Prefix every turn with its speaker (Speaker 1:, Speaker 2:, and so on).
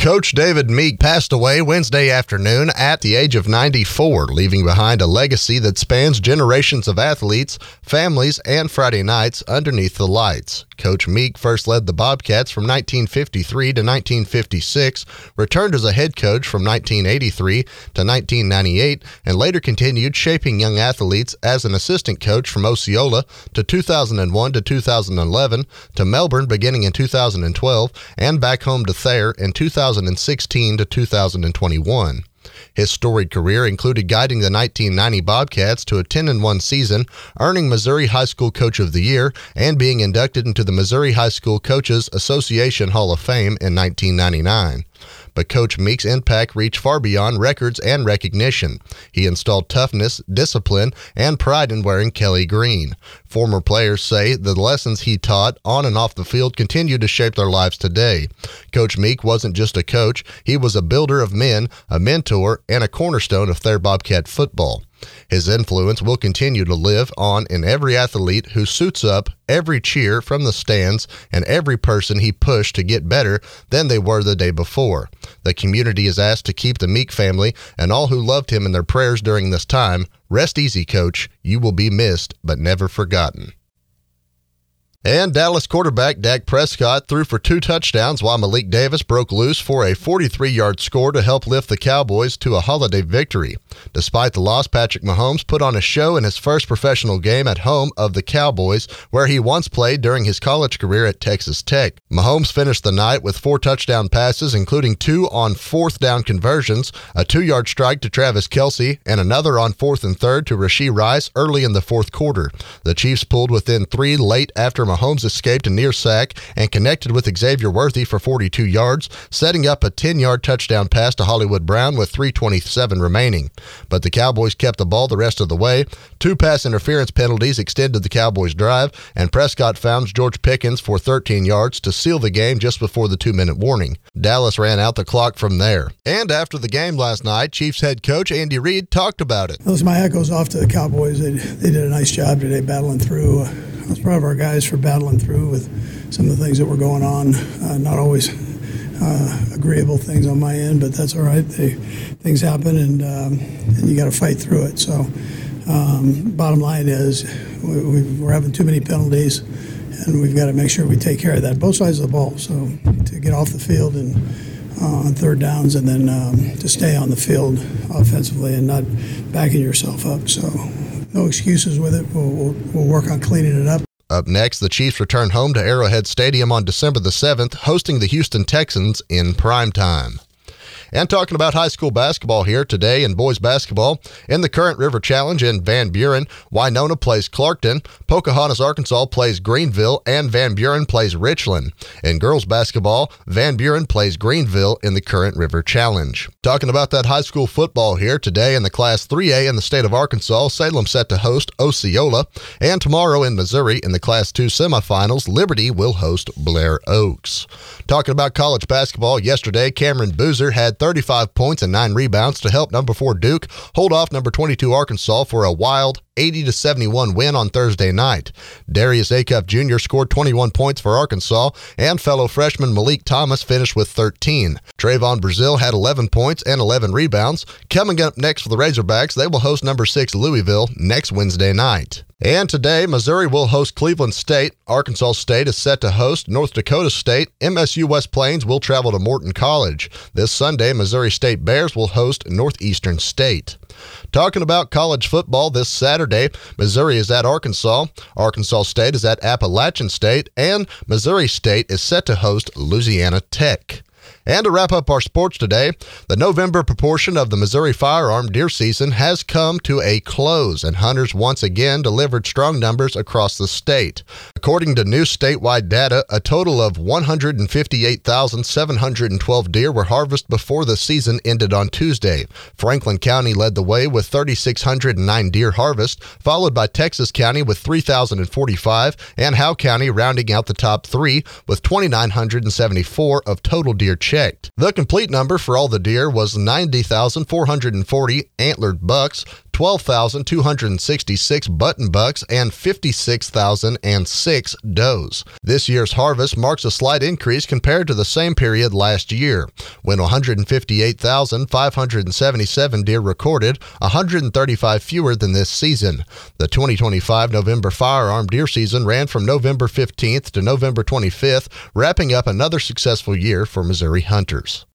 Speaker 1: Coach David Meek passed away Wednesday afternoon at the age of 94, leaving behind a legacy that spans generations of athletes, families, and Friday nights underneath the lights. Coach Meek first led the Bobcats from 1953 to 1956, returned as a head coach from 1983 to 1998, and later continued shaping young athletes as an assistant coach from Osceola to 2001 to 2011, to Melbourne beginning in 2012, and back home to Thayer in 2016 to 2021. His storied career included guiding the 1990 Bobcats to a 10-1 season, earning Missouri High School Coach of the Year, and being inducted into the Missouri High School Coaches Association Hall of Fame in 1999. But Coach Meek's impact reached far beyond records and recognition. He installed toughness, discipline, and pride in wearing Kelly green. Former players say the lessons he taught on and off the field continue to shape their lives today. Coach Meek wasn't just a coach, he was a builder of men, a mentor, and a cornerstone of Thayer Bobcat football. His influence will continue to live on in every athlete who suits up, every cheer from the stands, and every person he pushed to get better than they were the day before. The community is asked to keep the Meek family and all who loved him in their prayers during this time. Rest easy, Coach. You will be missed, but never forgotten. And Dallas quarterback Dak Prescott threw for 2 touchdowns while Malik Davis broke loose for a 43-yard score to help lift the Cowboys to a holiday victory. Despite the loss, Patrick Mahomes put on a show in his first professional game at home of the Cowboys, where he once played during his college career at Texas Tech. Mahomes finished the night with 4 touchdown passes, including 2 on 4th down conversions, a 2-yard strike to Travis Kelce, and another on 4th and 3rd to Rashee Rice early in the 4th quarter. The Chiefs pulled within 3 late after Mahomes escaped a near sack and connected with Xavier Worthy for 42 yards, setting up a 10-yard touchdown pass to Hollywood Brown with 3:27 remaining. But the Cowboys kept the ball the rest of the way. 2 pass interference penalties extended the Cowboys' drive, and Prescott found George Pickens for 13 yards to seal the game just before the 2-minute warning. Dallas ran out the clock from there. And after the game last night, Chiefs head coach Andy Reid talked about it.
Speaker 2: Those my echoes off to the Cowboys. They did a nice job today battling through. I was proud of our guys for battling through with some of the things that were going on. Not always agreeable things on my end, but that's all right. Things happen, and you got to fight through it. So, bottom line is we're having too many penalties, and we've got to make sure we take care of that, both sides of the ball. So, to get off the field and on 3rd downs, and then to stay on the field offensively and not backing yourself up. So, no excuses with it. We'll work on cleaning it up.
Speaker 1: Up next, the Chiefs return home to Arrowhead Stadium on December the 7th, hosting the Houston Texans in primetime. And talking about high school basketball here today in boys basketball, in the Current River Challenge in Van Buren, Winona plays Clarkton, Pocahontas, Arkansas plays Greenville, and Van Buren plays Richland. In girls basketball, Van Buren plays Greenville in the Current River Challenge. Talking about that high school football here today in the Class 3A in the state of Arkansas, Salem set to host Osceola, and tomorrow in Missouri in the Class 2 semifinals, Liberty will host Blair Oaks. Talking about college basketball, yesterday Cameron Boozer had 35 points and 9 rebounds to help number 4 Duke hold off number 22 Arkansas for a wild 80-71 win on Thursday night. Darius Acuff Jr. scored 21 points for Arkansas, and fellow freshman Malik Thomas finished with 13. Trayvon Brazil had 11 points and 11 rebounds. Coming up next for the Razorbacks, they will host number 6 Louisville next Wednesday night. And today, Missouri will host Cleveland State. Arkansas State is set to host North Dakota State. MSU West Plains will travel to Morton College. This Sunday, Missouri State Bears will host Northeastern State. Talking about college football this Saturday, Missouri is at Arkansas, Arkansas State is at Appalachian State, and Missouri State is set to host Louisiana Tech. And to wrap up our sports today, the November proportion of the Missouri firearm deer season has come to a close, and hunters once again delivered strong numbers across the state. According to new statewide data, a total of 158,712 deer were harvested before the season ended on Tuesday. Franklin County led the way with 3,609 deer harvest, followed by Texas County with 3,045, and Howe County rounding out the top 3 with 2,974 of total deer checked. The complete number for all the deer was 90,440 antlered bucks, 12,266 button bucks, and 56,006 does. This year's harvest marks a slight increase compared to the same period last year, when 158,577 deer recorded, 135 fewer than this season. The 2025 November firearm deer season ran from November 15th to November 25th, wrapping up another successful year for Missouri hunters.